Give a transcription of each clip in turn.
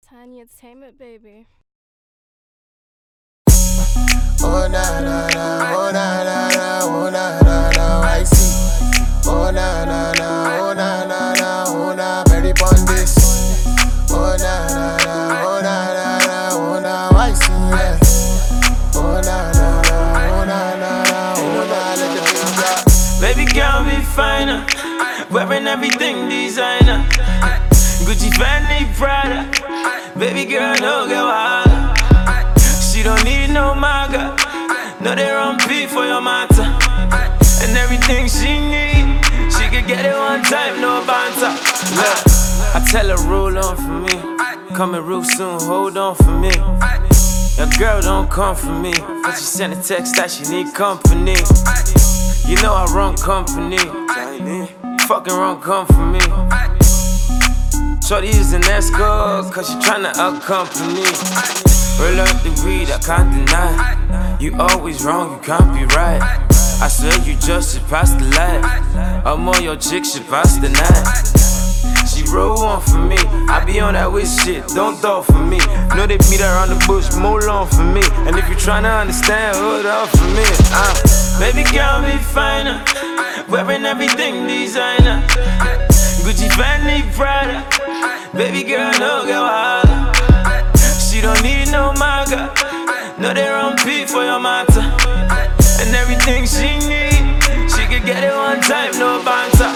Tiny Entertainment, baby. Oh na na na, oh na na na, oh na na na, I see. Oh na na na, oh na na na, oh na, very pon this. Oh na na na, oh na na na, oh na, I see. Yeah. Oh na na na, oh na na na, oh na, let the beat drop. Baby girl be finer, wearing everything designer. Gucci, Fendi, Prada. Baby girl no get wild. She don't need no maga. No they run P for your matter. And everything she need, she could get it one time, no banter. Look, I tell her roll on for me. Coming real soon, hold on for me. Your girl don't come for me, but she sent a text that she need company. You know I run company. Fucking run come for me. Shorty is an escort, cause she tryna accompany. Roll up the weed, I can't deny. You always wrong, you can't be right. I swear you just should pass the light. I'm on your chick, should pass the night. She roll one for me, I be on that with shit, don't talk for me. Know they beat around the bush, more long for me. And if you tryna understand, hold up for me. Baby girl be finer, wearing everything designer. Gucci, Fendi, Prada. Baby girl no get wild. She don't need no maga. No they run P for your matter. And everything she need, she could get it one time, no banter.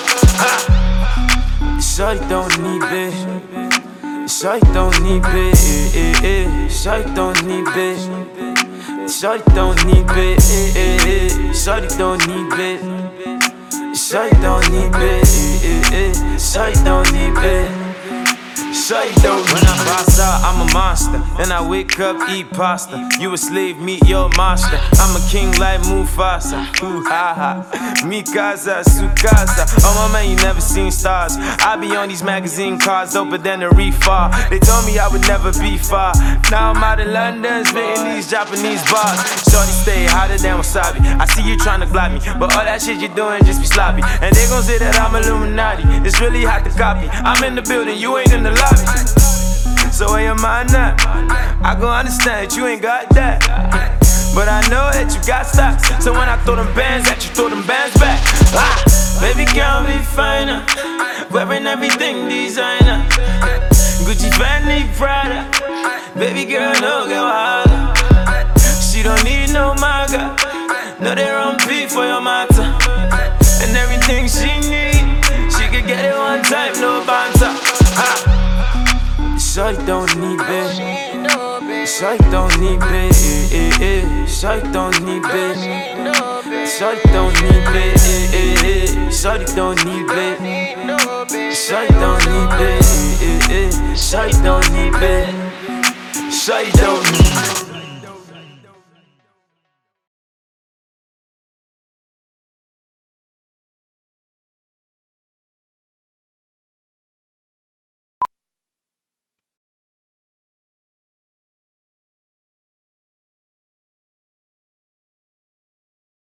Shorty don't need bitch. Shorty don't need bitch. Shorty don't need bitch. Shorty don't need bitch. Shorty don't need bitch. Shorty don't need bitch. Shorty don't need bitch. When I boss out, I'm a monster. Then I wake up, eat pasta. You a slave, meet your master. I'm a king like Mufasa. Ooh ha ha, Mikasa, Sukasa. Oh my man, you never seen stars. I be on these magazine cars, doper than a reefer. They told me I would never be far. Now I'm out in London, spitting these Japanese bars. Shorty stay hotter than wasabi. I see you tryna block me, but all that shit you doing just be sloppy. And they gon' say that I'm Illuminati. It's really hot to copy. I'm in the building, you ain't in the lobby. So where your mind at? I gon' understand that you ain't got that. But I know that you got stocks. So when I throw them bands at you, throw them bands back. Baby girl be finer, wearing everything designer. Gucci, Fendi, Prada. Baby girl no get wild. She don't need no maga. No they run P for your matter. And everything she need, she could get it one time, no banter. Shorty don't need bitch. Shorty don't need bitch. Shorty don't need bitch. Shorty don't need bitch. Shorty don't need bitch. Shorty don't need bitch. Shorty don't need bitch. Shorty don't need bitch.